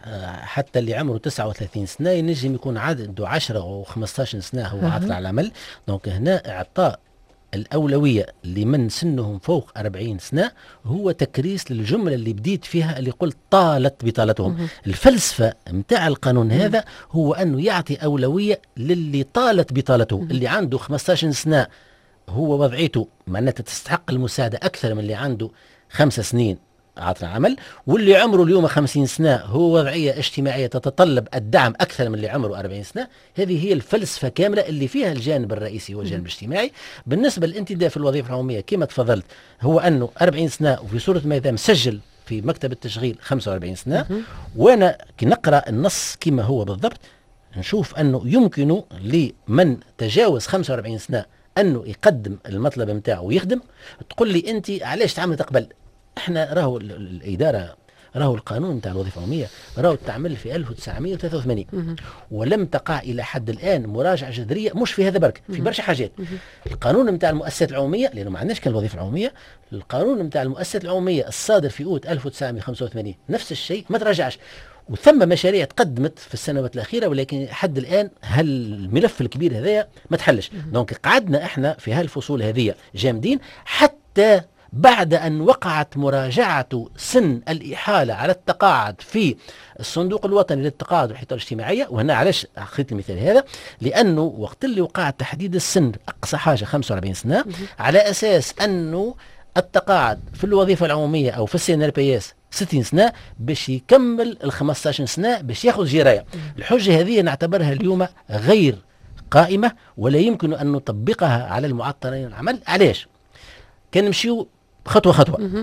حتى اللي عمره 39 سنة ينجم يكون عنده 10 أو 15 سنة هو عاطل على العمل. دونك هنا إعطاء الأولوية لمن سنهم فوق 40 سنة هو تكريس للجملة اللي بديت فيها اللي قلت طالت بطالتهم. الفلسفة متاع القانون هذا هو أنه يعطي أولوية للي طالت بطالته، اللي عنده 15 سنة هو وضعيته معناتها تستحق المساعدة أكثر من اللي عنده 5 سنين عاطل عمل، واللي عمره اليوم 50 سنة هو وضعية اجتماعية تتطلب الدعم أكثر من اللي عمره 40 سنة. هذه هي الفلسفة كاملة اللي فيها الجانب الرئيسي هو الجانب الاجتماعي. بالنسبة للانتداب في الوظيفة العمومية كما تفضلت هو أنه 40 سنة وفي صورة ما إذا مسجل في مكتب التشغيل 45 سنة. وأنا كي نقرأ النص كما هو بالضبط نشوف أنه يمكن لمن تجاوز 45 سنة انه يقدم المطلب نتاعه ويخدم. تقول لي انت علاش تعمل قبل؟ احنا راهو الاداره، راهو القانون نتاع الوظيفه العموميه راهو تعمل في 1983 ولم تقع الى حد الان مراجعه جذريه، مش في هذا برك، في برشا حاجات. القانون نتاع المؤسسات العموميه لانه ما عندناش كان الوظيفه العموميه، القانون نتاع المؤسسات العموميه الصادر في اوت 1985 نفس الشيء ما تراجعش. وثم مشاريع تقدمت في السنوات الأخيرة ولكن حد الآن هالملف الكبير هذايا ما تحلش. دونك قعدنا احنا في هالفصول هذه جامدين حتى بعد أن وقعت مراجعة سن الإحالة على التقاعد في الصندوق الوطني للتقاعد والحيطة الاجتماعية. وهنا علاش أخذت المثال هذا؟ لأنه وقت اللي وقع تحديد السن أقصى حاجة 45 سنة على أساس أنه التقاعد في الوظيفة العمومية أو في السي ان بي اس 60 سنة باش يكمل ال 15 سنة باش ياخذ جراية. الحجة هذه نعتبرها اليوم غير قائمة ولا يمكن أن نطبقها على المعطلين العمل. علاش؟ كان نمشيو خطوة خطوة.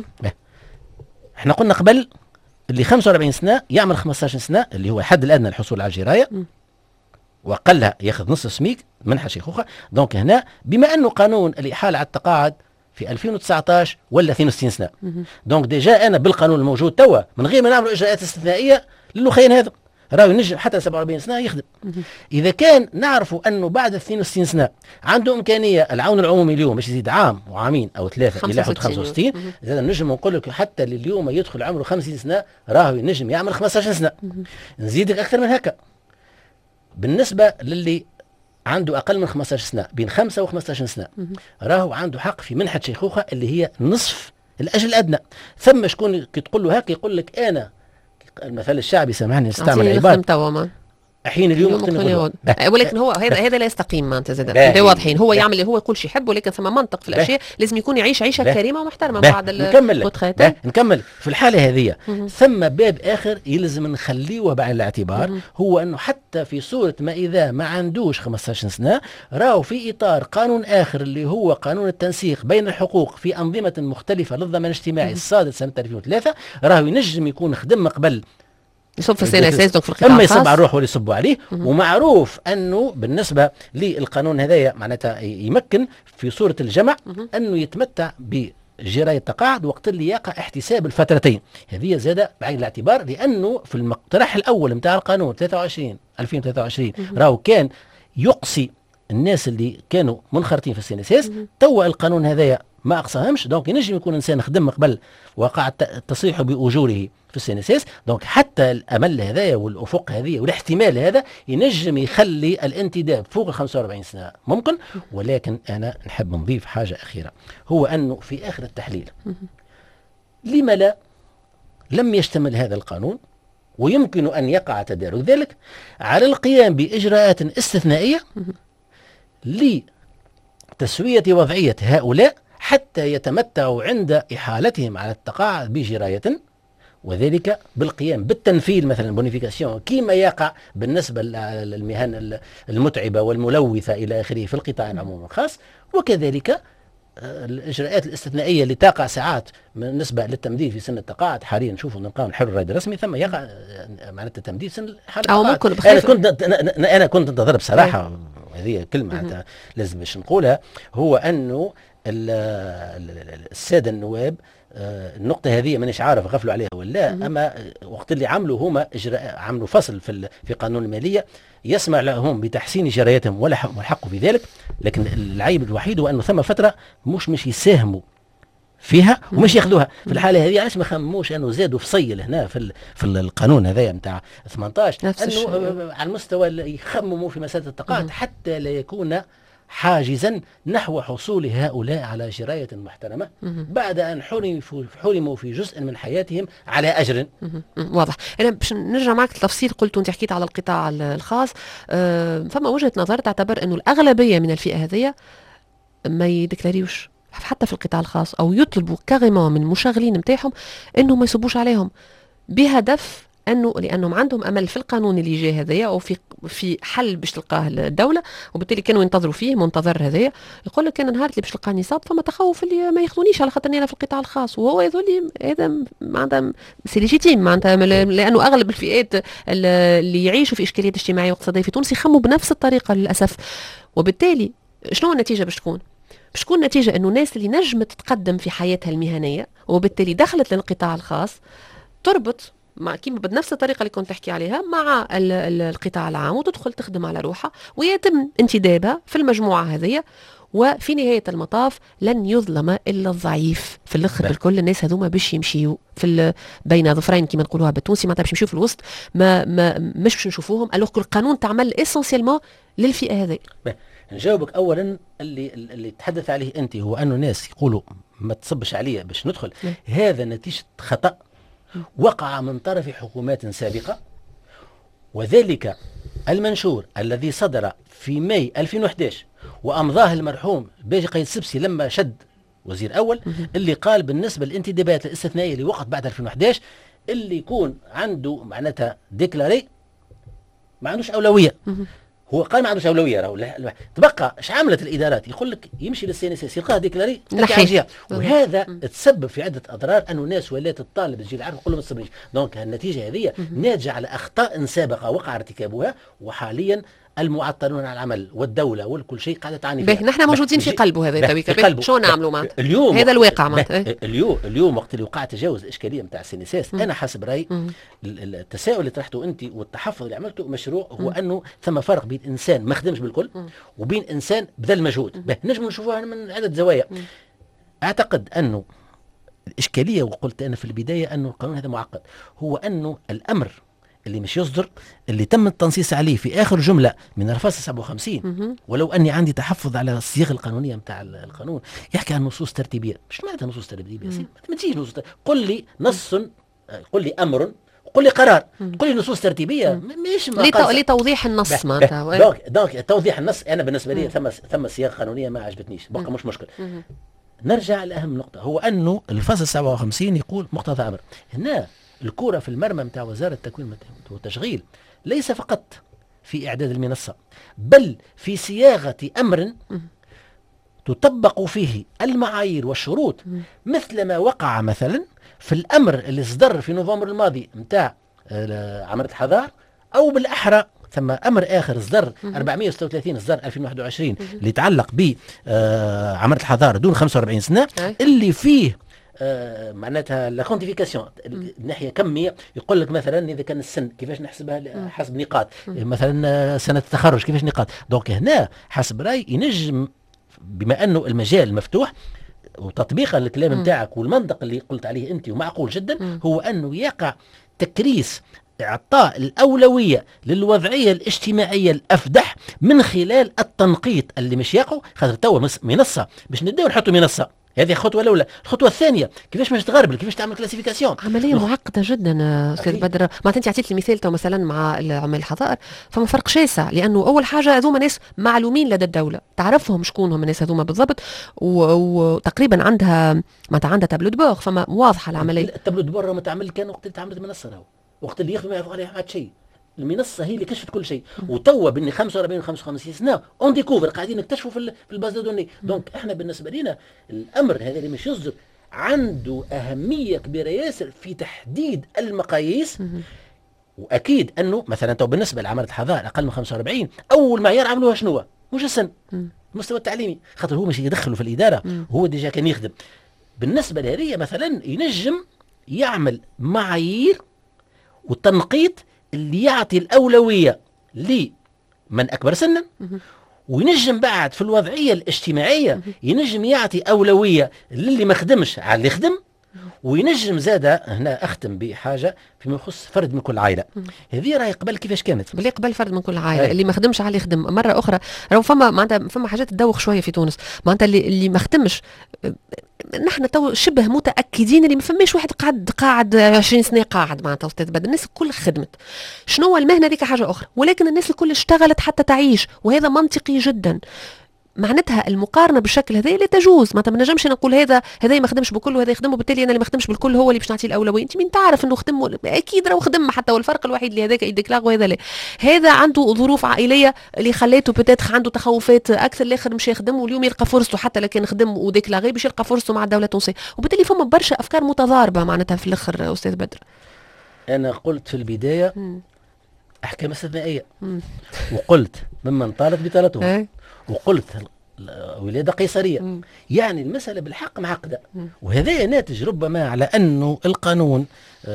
احنا قلنا قبل اللي 45 سنة يعمل 15 سنة اللي هو الحد الأدنى للحصول على الجراية وأقلها ياخذ نص سميك منحة شيخوخة. دونك هنا بما أنه قانون الإحالة على التقاعد في 2019 ولا 62 سنة، دونك ديجا أنا بالقانون الموجود توا من غير ما نعمل إجراءات استثنائية للخير هذا راهو ينجم حتى 47 سنة يخدم. إذا كان نعرفوا أنه بعد 62 سنة عنده إمكانية العون العمومي اليوم باش يزيد عام وعامين أو 3 إلى 65 إذا نجم نقول لك حتى اليوم يدخل عمره 50 سنة راهو ينجم يعمل 15 سنة. نزيدك أكثر من هكا بالنسبة للي عنده أقل من 15 سنة بين 5 و 15 سنة راهو عنده حق في منحة شيخوخة اللي هي نصف الأجل الأدنى. ثم شكون كي تقول له هكا يقول لك أنا المثل الشعبي سامحني نستعمل عبارة حين اليوم ولكن هو هذا لا يستقيم معناتها زاد واضحين. هو يعمل اللي هو كل شيء يحبه ولكن ثم منطق في الاشياء لازم يكون يعيش عيشه كريمه ومحترمه بعد نكمل في الحاله هذه. ثم باب اخر يلزم نخليه بعين الاعتبار هو انه حتى في صوره ما اذا ما عندوش 15 سنه راهو في اطار قانون اخر اللي هو قانون التنسيق بين الحقوق في انظمه مختلفه للضمان الاجتماعي الصادر سنه 2003 راهو ينجم يكون خدم قبل يصب في السنة أساس في القطاع الخاص، اما يصب على الروح ولا يصبوا عليه. ومعروف انه بالنسبه للقانون هذايا معناتها يمكن في صوره الجمع انه يتمتع بجرايه التقاعد وقت اللي يقع احتساب الفترتين. هذه زاد بعين الاعتبار لانه في المقترح الاول نتاع القانون 2023 راهو كان يقصي الناس اللي كانوا منخرطين في السي ان اس اس توا القانون هذايا ما اقصاهمش، دونك ينجم يكون انسان خدم قبل وقع التصريح باجوره في السي ان اس اس، دونك حتى الامل هذايا والافق هذه والاحتمال هذا ينجم يخلي الانتداب فوق ال 45 سنه ممكن. ولكن انا نحب نضيف حاجه اخيره، هو انه في اخر التحليل لما لا لم يشتمل هذا القانون ويمكن ان يقع تدارك ذلك على القيام باجراءات استثنائيه لتسويه وضعيه هؤلاء حتى يتمتعوا عند إحالتهم على التقاعد بجراية، وذلك بالقيام بالتنفيذ مثلا بونيفيكاسيون كما يقع بالنسبة للمهن المتعبة والملوثة إلى آخره في القطاع العام والخاص، وكذلك الإجراءات الاستثنائية اللي تقع ساعات بالنسبة للتمديد في سن التقاعد. حاليا نشوفوا من قانون الحر الرائد الرسمي ثم يقع معناتها تمديد سن حالة أو التقاعد. ممكن أنا كنت انتظر بصراحة هذه كلمة لازم باش نقولها، هو أنه السادة النواب النقطة هذه مانيش عارف غفلوا عليها ولا، أما وقت اللي عملوا هما عملوا فصل في قانون المالية يسمع لهم بتحسين جراياتهم والحق في ذلك، لكن العيب الوحيد هو أنه ثم فترة مش يساهموا فيها ومش ياخذوها. في الحاله هذه علاش ما خموش انه زادوا فصيل هنا في القانون هذايا نتاع 18 انه على المستوى يخمموا في مساله التقاعد حتى لا يكون حاجزا نحو حصول هؤلاء على جراية محترمة بعد أن حرموا في جزء من حياتهم على أجر. واضح. أنا باش نرجع معك التفصيل، قلت وانت حكيت على القطاع الخاص، فما وجهة نظر تعتبر أنه الأغلبية من الفئة هذه ما يدكلاريوش حتى في القطاع الخاص، أو يطلبوا كغما من المشغلين متاعهم أنه ما يصبوش عليهم بهدف لانهم عندهم امل في القانون اللي جاي هذايا او في حل باش تلقاه الدوله، وبالتالي كانوا ينتظروا فيه منتظر هذايا. يقول لك انا نهار اللي باش نلقى نصاب فما تخوف اللي ما ياخذونيش على خاطر انا في القطاع الخاص، وهو يظل هذا معناتها سي ليجيتيم معناتها، لانه اغلب الفئات اللي يعيشوا في اشكاليات اجتماعيه واقتصاديه في تونس يخموا بنفس الطريقه للاسف. وبالتالي شنو النتيجه باش تكون؟ باش تكون النتيجه انه الناس اللي نجمت تتقدم في حياتها المهنيه وبالتالي دخلت للقطاع الخاص تربط مع كيما بنفس الطريقه اللي كنت تحكي عليها مع القطاع العام وتدخل تخدم على روحها ويتم انتدابها في المجموعه هذه، وفي نهايه المطاف لن يظلم الا الضعيف. في الاخر الكل الناس هذوما باش يمشيوا في بين ظفرين كيما نقولوها بالتونسي، معناتها باش يمشيوا في الوسط، مش باش نشوفوهم. الوغ القانون تعمل اسونسيلمون للفئه هذه. نجاوبك اولا اللي تحدث عليه انت، هو انه ناس يقولوا ما تصبش عليا باش ندخل، هذا نتيجه خطا وقع من طرف حكومات سابقة، وذلك المنشور الذي صدر في ماي 2011 وأمضاه المرحوم باجي قايد السبسي لما شد وزير أول، اللي قال بالنسبة للانتدابات الاستثنائية اللي وقعت بعد 2011 اللي يكون عنده معناتها ديكلاري ما عندوش أولوية. هو قال ما عندوش اولويه، تبقى ايش عملت الادارات؟ يقول لك يمشي للسي ان اس اس يلقاها ديكلاري ترجع، وهذا تسبب في عده اضرار، انه الناس ولات تطالب تجي العرض تقول له ما تصبريش. دونك النتيجه هذه ناتجه على اخطاء سابقه وقع ارتكابها، وحاليا المعطلون عن العمل والدوله والكل شيء قاعده تعاني فيها. نحن موجودين في قلبه هذا تويكا، شو نعملوا معه اليوم؟ هذا الواقع معناتها اليوم وقت اللي وقع تجاوز الاشكاليه نتاع السي ان اس اس، انا حسب رايي التساؤل اللي طرحته انت والتحفظ اللي عملته مشروع، هو انه ثم فرق بين انسان ما خدمش بالكل وبين انسان بذل مجهود. نجم نشوفوها من عده زوايا. اعتقد انه الاشكاليه، وقلت انا في البدايه انه القانون هذا معقد، هو انه الامر اللي مش يصدر اللي تم التنصيص عليه في آخر جملة من الفصل 57، ولو أني عندي تحفظ على الصيغة القانونية متاع القانون، يحكي عن نصوص ترتيبية. مش معناتها نصوص ترتيبية، ما تجيش نصوص قل لي نص، قل لي أمر، قل لي قرار، قل لي نصوص ترتيبية. مش لتوضيح النص معناتها. دونك توضيح النص أنا بالنسبة لي ثم صيغة قانونية ما عجبتنيش، بقى مش مشكل. نرجع لأهم نقطة، هو أنه الفصل 57 يقول مقتضى أمر. هنا الكرة في المرمى متاع وزارة التكوين والتشغيل ليس فقط في إعداد المنصة، بل في صياغة أمر تطبق فيه المعايير والشروط، مثل ما وقع مثلا في الأمر اللي صدر في نوفمبر الماضي متاع عمارة الحضار، أو بالأحرى ثم أمر آخر صدر 436 صدر 2021 اللي يتعلق بعمارة الحضار دون 45 سنة، اللي فيه معناتها لا كونتيفيكاسيون الناحيه كميه. يقول لك مثلا اذا كان السن كيفاش نحسبها حسب نقاط، مثلا سنه التخرج كيفاش نقاط. دونك هنا حسب راي ينجم بما انه المجال مفتوح وتطبيقا للكلام نتاعك والمنطق اللي قلت عليه انت ومعقول جدا، هو انه يقع تكريس إعطاء الأولوية للوضعية الاجتماعية الأفدح من خلال التنقيط اللي مش يقعوا. خاطر توا منصة باش نبداو نحطوا منصة، هذه خطوة الأولى. الخطوة الثانية كيفاش باش تغربل، كيفاش تعمل كلاسيفيكاسيون. عملية معقدة جدا أستاذ بدر. ما أنت عطيت لي مثال تو مثلا مع عمال الحظائر، فما فرق شاسع، لأنه أول حاجة هذوما ناس معلومين لدى الدولة، تعرفهم شكونهم الناس هذوما بالضبط، وتقريبا عندها تابلو دبور، فما واضحة العملية. التابلو دبور ما تعمل كان وقت اللي تعملت المنصة، وقت اللي يخدم ما يعرف عليها حتى شيء. المنصه هي اللي كشفت كل شيء، وتوا بني 45 و 55 سنه اون ديكوفر قاعدين نكتشفوا في الباز دو دوني. دونك احنا بالنسبه لنا الامر هذا اللي مش يصدر عنده اهميه كبيره ياسر في تحديد المقاييس. واكيد انه مثلا تو بالنسبه لعمل الحضاره اقل من 45 اول معيار عملوها شنو؟ مش السن، المستوى التعليمي، خاطر هو مش يدخلوا في الاداره، هو ديجا كان يخدم. بالنسبه لهذه مثلا ينجم يعمل معايير والتنقيط اللي يعطي الأولوية لمن أكبر سنا، وينجم بعد في الوضعية الاجتماعية ينجم يعطي أولوية للي ما خدمش على اللي خدم، وينجم زادة. هنا أختم بحاجة فيما يخص فرد من كل عائلة. هذه راهي قبل كيفاش كانت؟ بلي قبل فرد من كل عائلة، اللي ما خدمش عليه يخدم. مرة أخرى راهو فما حاجات تدوخ شوية في تونس، معناتها اللي ما خدمش، نحن تو شبه متاكدين اللي ما فماش واحد قاعد 20 سنه قاعد معناتها استاذ بدر. الناس الكل خدمت، شنو المهنه ذيك حاجه اخرى، ولكن الناس الكل اشتغلت حتى تعيش، وهذا منطقي جدا. معناتها المقارنه بالشكل هذا لا تجوز. ما نجمش نقول هذا ما خدمش بكل وهذا يخدم، وبالتالي انا اللي ما خدمش بالكل هو اللي باش نعطيه الاولويه. انت مين تعرف انه خدم؟ اكيد راهو خدم حتى، والفرق الوحيد اللي هذاك يديكلاغ وهذا لا. هذا عنده ظروف عائليه اللي خليته بتاتخ عنده تخوفات اكثر، الاخر مش يخدم، واليوم يلقى فرصته حتى لو كان خدم وديكلاغي باش يلقى فرصته مع الدوله التونسيه. وبالتالي فما برشا افكار متضاربه معناتها في الاخر استاذ بدر. انا قلت في البدايه احكام استثنائيه، وقلت ممن طالت بطالتهم، وقلت ولادة قيصرية. يعني المسألة بالحق معقدة، وهذا ناتج ربما على أنه القانون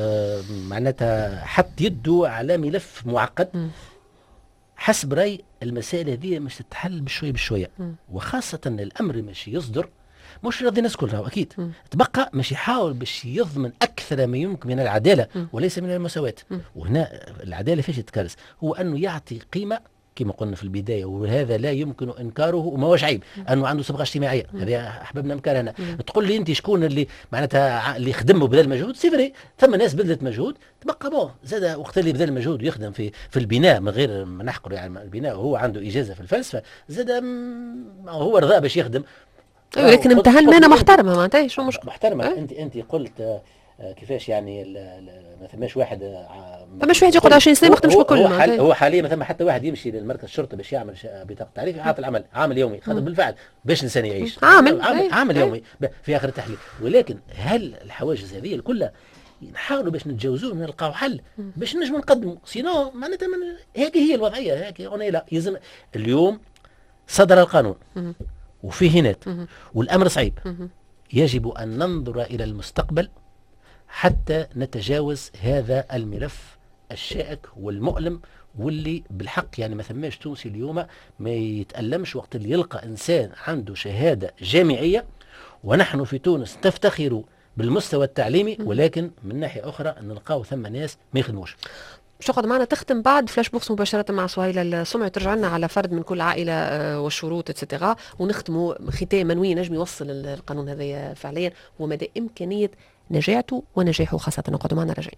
معناتها حط يده على ملف معقد. حسب رأي المسائل هذه مش تتحل بشوية بشوية، وخاصة الأمر مش يصدر مش راضي الناس كلها أكيد. تبقى مش يحاول باش يضمن أكثر ما يمكن من العدالة وليس من المساواة. وهنا العدالة فيش تتكرس؟ هو أنه يعطي قيمة كما قلنا في البداية، وهذا لا يمكن إنكاره وما هوش عيب أنه عنده صبغة اجتماعية. هذا أحببنا نكرهنا. تقول لي أنت شكون اللي معناتها اللي خدم وبذل مجهود؟ سيفري ثم ناس بذلت مجهود، تبقى بون زاد وقت اللي بذل مجهود ويخدم في البناء من غير ما نحقره، يعني البناء وهو عنده إجازة في الفلسفة، زاد هو رضا باش يخدم. لكن امتهن مهنة محترمة معناتها شو مش محترمة. أنت قلت كيفاش يعني ما ثماش واحد يقعد 20 سنه ما يخدمش بكل. هو حاليا مثلا حتى واحد يمشي للمركز الشرطه باش يعمل بطاقه تعريف، يعطي العمل عامل يومي، خاطر بالفعل باش الانسان يعيش عامل يومي في اخر التحليل. ولكن هل الحواجز هذه كلها نحاولوا باش نتجاوزوه نلقاو حل باش نجموا نقدموا؟ سينو معناتها هيك هي الوضعيه، هيك لا يلزم. اليوم صدر القانون وفيه هنات والامر صعيب، يجب ان ننظر الى المستقبل حتى نتجاوز هذا الملف الشائك والمؤلم، واللي بالحق يعني ما ثماش تونسي اليوم ما يتألمش وقت اللي يلقى إنسان عنده شهادة جامعية. ونحن في تونس نفتخر بالمستوى التعليمي، ولكن من ناحية أخرى نلقاو ثم ناس ما يخدموش. شو قد معنا تختم بعد فلاش بوكس مباشرة مع سهيلة السمعي، ترجع لنا على فرد من كل عائلة والشروط اتستغا، ونختموا ختاما وين نجم يوصل القانون هذا فعليا ومدى إمكانية نجاته ونجاحه خاصة. نقعدوا معنا راجعين.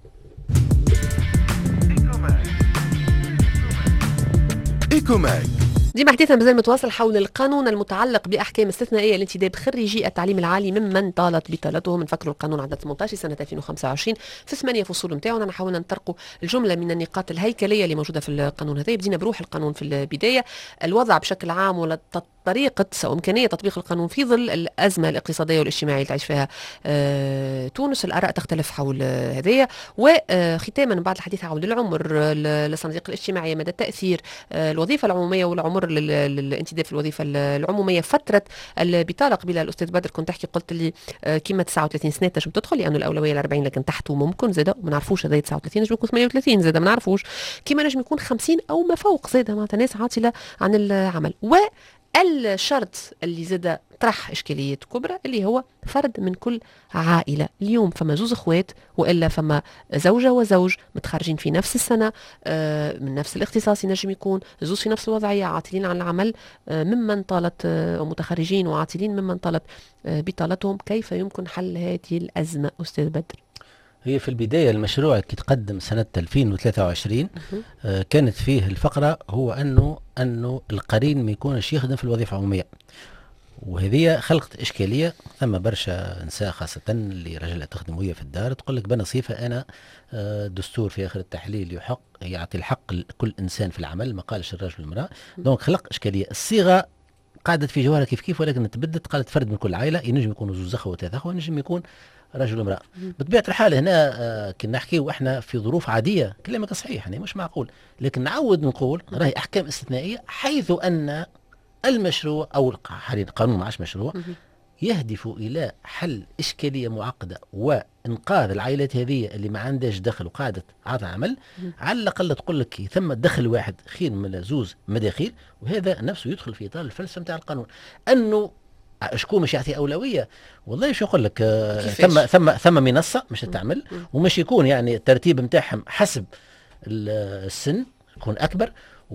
إيكوماك ديما حديثنا مازال متواصل حول القانون المتعلق باحكام استثنائيه لانتداب خريجي التعليم العالي ممن طالت بطالتهم. نفكروا القانون عدد 18 سنه 2025 في 8 فصول نتاعو. حاولنا نطرقوا الجمله من النقاط الهيكليه اللي موجوده في القانون هذا. بدينا بروح القانون في البدايه، الوضع بشكل عام ولا طريقة أو إمكانية تطبيق القانون في ظل الأزمة الاقتصادية والاجتماعية اللي تعيش فيها تونس. الآراء تختلف حول هذايا. وختاما بعد الحديث حول العمر، الصناديق الاجتماعية، مدى تأثير الوظيفة العمومية والعمر للانتداب في الوظيفة العمومية، فترة البطالة. قبيله الأستاذ بدر كنت تحكي قلت لي كيما 39 سنة تنجم تدخل لأنه الأولوية ل 40، لكن تحته ممكن زاد ما نعرفوش هذا 39 نجم يكون 38 زاد ما نعرفوش، كيما نجم يكون 50 أو ما فوق زاد، معناتها ناس عاطلة عن العمل. الشرط اللي زاد طرح إشكاليات كبرى اللي هو فرد من كل عائلة. اليوم فما زوز اخوات وإلا فما زوجة وزوج متخرجين في نفس السنة من نفس الاختصاص، ينجم يكون زوز في نفس الوضعية عاطلين عن العمل، ممن طالت متخرجين وعاطلين ممن طالت بطالتهم. كيف يمكن حل هذه الأزمة أستاذ بدر؟ هي في البداية المشروع كي تقدم سنة 2023 كانت فيه الفقرة هو أنه القرين ما يكونش يخدم في الوظيفة العمومية، وهذه خلقت إشكالية. ثم برشا نساء خاصة اللي رجلها تخدم وهي في الدار تقول لك بنصيفة أنا دستور في آخر التحليل يعطي الحق لكل إنسان في العمل، ما قالش الرجل والمرأة. دونك خلق إشكالية. الصيغة قاعدة في جوهرها كيف ولكن تبدت، قالت فرد من كل عائلة، ينجم يكونوا زوج أخوة وثلاث أخوة، ينجم يكون رجل وامرأة. بطبيعة الحال هنا كنا نحكيو احنا في ظروف عادية، كلامك صحيح يعني مش معقول، لكن نعود نقول راهي أحكام استثنائية، حيث أن المشروع أو القانون معاش مشروع يهدف إلى حل إشكالية معقدة وإنقاذ العائلات هذه اللي ما عندهاش دخل وقاعدة عاطل عمل. على الأقل تقول لك ثم دخل واحد خير من زوز مداخيل، وهذا نفسه يدخل في إطار الفلسفة نتاع القانون. أنه شكون مش يعطي أولوية؟ والله شو نقول لك، ثم منصة مش تعمل، ومش يكون يعني الترتيب نتاعهم حسب السن يكون أكبر،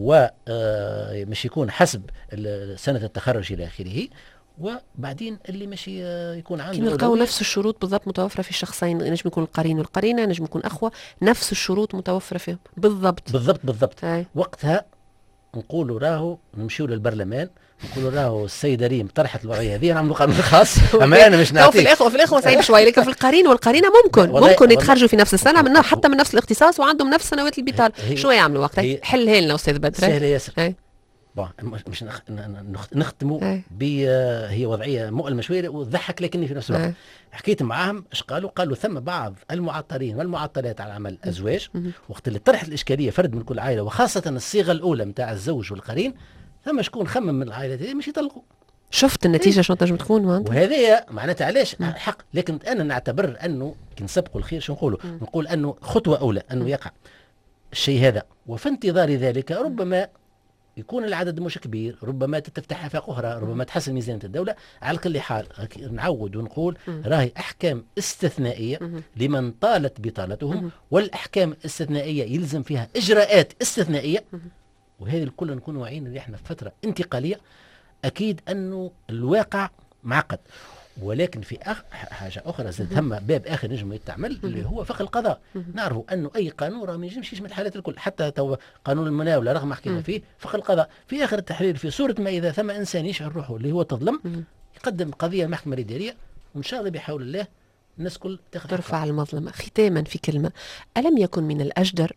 ومش يكون حسب سنة التخرج إلى آخره. وبعدين اللي ماشي يكون عنده نلقاو نفس الشروط بالضبط متوفرة في الشخصين، نجم يكون القرين والقرينة، نجم يكون أخوة، نفس الشروط متوفرة فيهم بالضبط. وقتها نقولوا راهو نمشيو للبرلمان نقولوا راهو السيدة ريم طرحت الوضعية هذه نعملوا قانون خاص. أما أنا مش نعطيك في الإخوة صعيب شوي، لكن في القرين والقرينة ممكن يتخرجوا في نفس السنة منها حتى من نفس الاختصاص وعندهم نفس سنوات البطالة. شو يعملوا وقتها؟ حلها لنا أستاذ بدر. سهلة ياسر. مش نختموا هي وضعية مؤلمة شوية وتضحك، لكني في نفس الوقت حكيت معاهم ايش قالوا ثم بعض المعطلين والمعطلات على عمل أزواج وقت اللي طرحت الإشكالية فرد من كل عائلة، وخاصة الصيغة الأولى متاع الزوج والقرين، ثم شكون خمم من العائلة دي مش يطلقوا. شفت النتيجة شو تنجم تكون؟ وهذه معناتها علاش حق، لكن أنا نعتبر أنه كي نسبقوا الخير شو نقول أنه خطوة أولى أنه يقع الشيء هذا، وفي انتظار ذلك ربما يكون العدد مش كبير، ربما تفتح آفاق أخرى، ربما تحسن ميزانية الدولة. على كل حال نعود ونقول راهي أحكام استثنائية لمن طالت بطالتهم، والأحكام الاستثنائية يلزم فيها إجراءات استثنائية، وهذه الكل نكون واعيين اللي احنا في فترة انتقالية. أكيد أنه الواقع معقد، ولكن في حاجة أخرى زاد ثم باب آخر نجم يتعمل اللي هو فقه القضاء. نعرفوا أنه أي قانون راه ما ينجمش يشمل الحالات الكل، حتى قانون المناولة رغم ما حكينا فيه فقه القضاء في آخر التحرير في صورة ما إذا ثم إنسان يشعر روحه اللي هو تظلم يقدم قضية المحكمة الإدارية، وإن شاء الله بحول الله الناس كل ترفع المظلمة. ختاما في كلمة، ألم يكن من الأجدر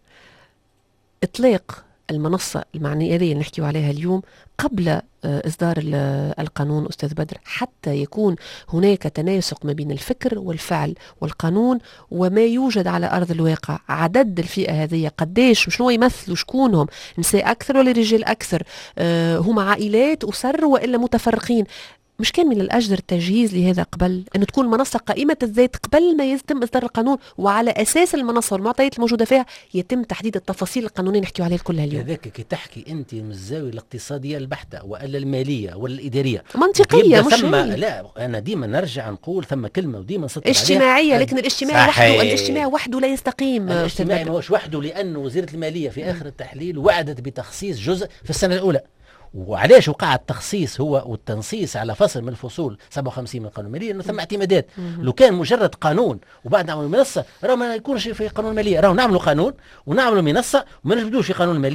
إطلاق المنصة المعنية اللي نحكي عليها اليوم قبل إصدار القانون أستاذ بدر، حتى يكون هناك تناسق ما بين الفكر والفعل والقانون وما يوجد على أرض الواقع؟ عدد الفئة هذه قديش، شنو يمثلوا، شكونهم، نساء أكثر ولا رجال أكثر، هم عائلات أسر وإلا متفرقين؟ مش كان من الأجدر التجهيز لهذا قبل أن تكون منصة قائمة الذات قبل ما يتم إصدار القانون، وعلى أساس المنصة والمعطيات الموجودة فيها يتم تحديد التفاصيل القانونية نحكي عليها كلها اليوم؟ هذاك كي تحكي أنت من الزاوية الاقتصادية البحتة ولا المالية ولا الإدارية منطقية، مش لا أنا ديما نرجع نقول ثم كلمة وديما نسطر عليها اجتماعية، لكن الاجتماع وحده لا يستقيم. الاجتماع ما هوش وحده، لأنه وزيرة المالية في آخر التحليل وعدت بتخصيص جزء في السنة الأولى. وعلاش وقع التخصيص هو والتنصيص على فصل من الفصول 57 من القانون المالي؟ انه ثم اعتمادات. لو كان مجرد قانون وبعد نعملوا منصه راه ما يكونش في قانون الماليه، راه نعملوا قانون ونعملوا منصه وما نجبدوش في قانون الماليه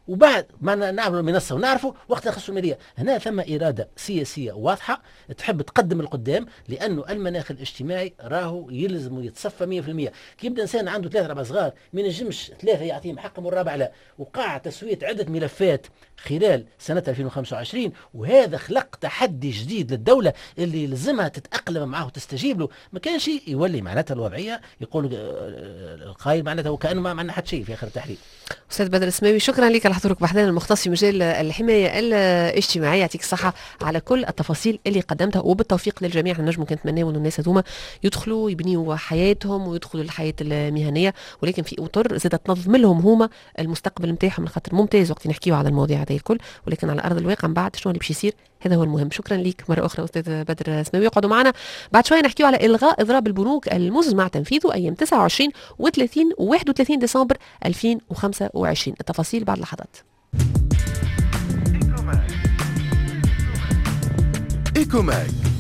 وبعد ما نعملوا منصه ونعرفوا وقتها خصوا الماليه. هنا ثم اراده سياسيه واضحه تحب تقدم القدام، لانه المناخ الاجتماعي راهو يلزم يتصفى 100%. كي يبدا انسان عنده 3 4 صغار ما ينجمش 3 يعطيهم حقهم والرابع لا، وقع تسويه عده ملفات خلال سنه 2025، وهذا خلق تحدي جديد للدوله اللي يلزمها تتاقلم معه وتستجيب له. ما كانش يولي معناتها الوضعيه يقول القائل معناتها وكانه ما عندنا حد شيء في اخر التحليل. أستاذ بدر السماوي، شكرا لك على حضورك بحثنا المختص في مجال الحماية الاجتماعية. يعطيك الصحة على كل التفاصيل اللي قدمتها، وبالتوفيق للجميع. نجم كنت نتمناو أن الناس هذوما يدخلوا يبنيوا حياتهم ويدخلوا الحياة المهنية، ولكن في أطر زادت تنظم لهم هما المستقبل نتاعهم، خاطر ممتاز وقت نحكيوا على المواضيع هذه الكل، ولكن على أرض الواقع من بعد شنو اللي باش يصير هذا هو المهم. شكرا لك مرة أخرى أستاذ بدر السماوي. اقعدوا معنا بعد شوية نحكيوا على إلغاء إضراب البنوك المزمع تنفيذه أيام 29 و30 و31 ديسمبر 2025. التفاصيل بعد لحظات. إيكوماك